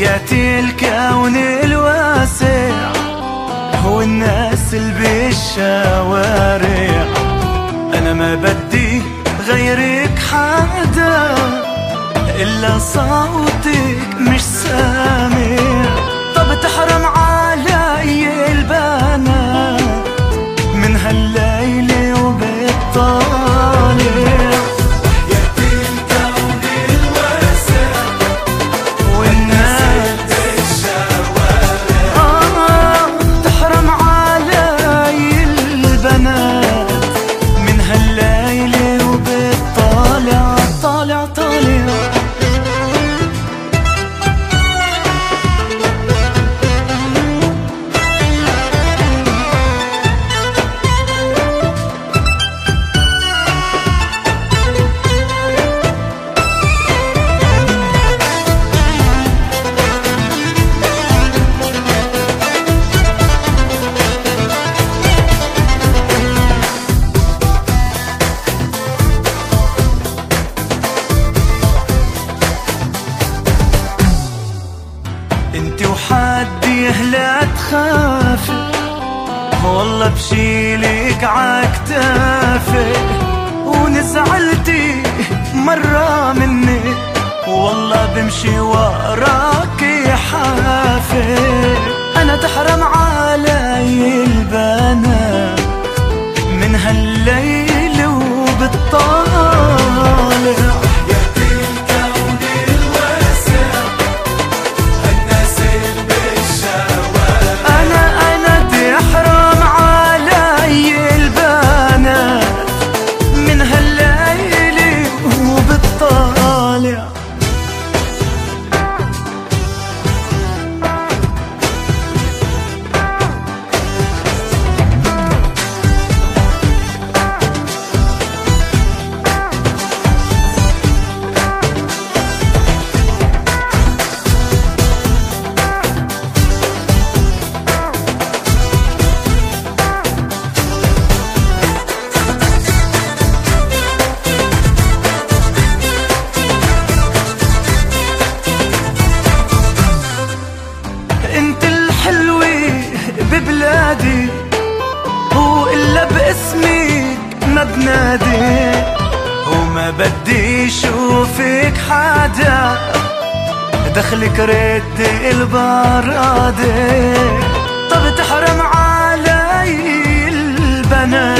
حياتي الكون الواسع والناس اللي بالشوارع، أنا ما بدي غيرك حدا إلا صوتك مش سامع. طب تحرم علي البنات من هالليل وبالطالع، حياتي الكون الواسع والناس بالشوارع، تحرم علي البنات من هالليل وبالطالع طالع طالع. انتي وحدي لا تخافي والله بشيلك عكتافي، ونزعلتي مرة مني والله بمشي وراكي حافي. انا تحرم علي البنات من هالليل وبالطالع، ببلادي وإلا باسمك ما بنادي، وما بدي شوفك حدا دخلك رد البرادة. طب تحرم علي البنات